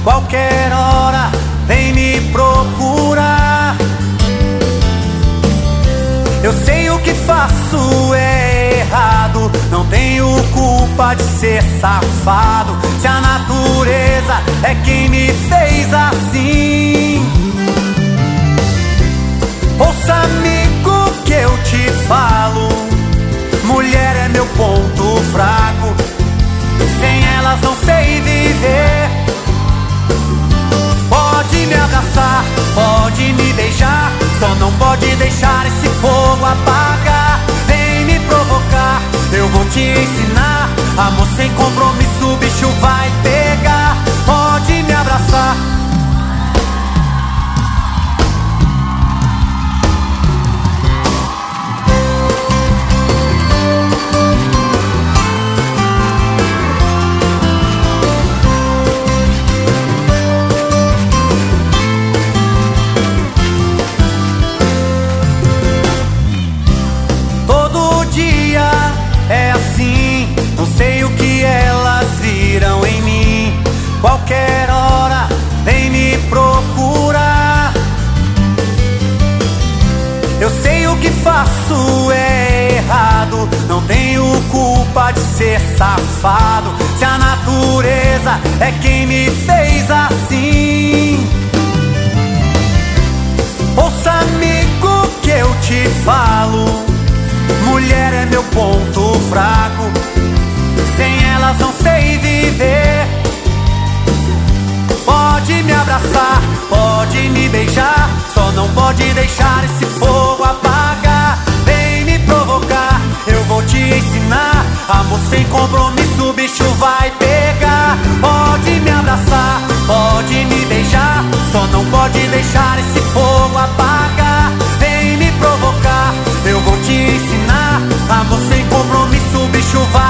qualquer hora vem me procurar. Eu sei o que faço é errado, não tenho culpa de ser safado. Se a natureza é quem me fez assim. Ouça, amigo, que eu te falo, mulher é meu ponto fraco, sem elas não sei viver. Pode me abraçar, pode me beijar, só não pode deixar esse fogo apagar. Vem me provocar, eu vou te ensinar. Amor sem compromisso, o bicho vai pegar. Pode me abraçar. É assim, não sei o que elas viram em mim. Qualquer hora vem me procurar. Eu sei o que faço é errado, não tenho culpa de ser safado. Se a natureza é quem me fez assim. Ouça, amigo, que eu te falo, mulher é meu ponto fraco, sem elas não sei viver. Pode me abraçar, pode me beijar, só não pode deixar esse fogo apagar. Vem me provocar, eu vou te ensinar. Amor sem compromisso, o bicho vai pegar. Pode me abraçar, pode me beijar, só não pode deixar esse fogo apagar. Vem me provocar, eu vou te ensinar. Amor sem compromisso, o bicho vai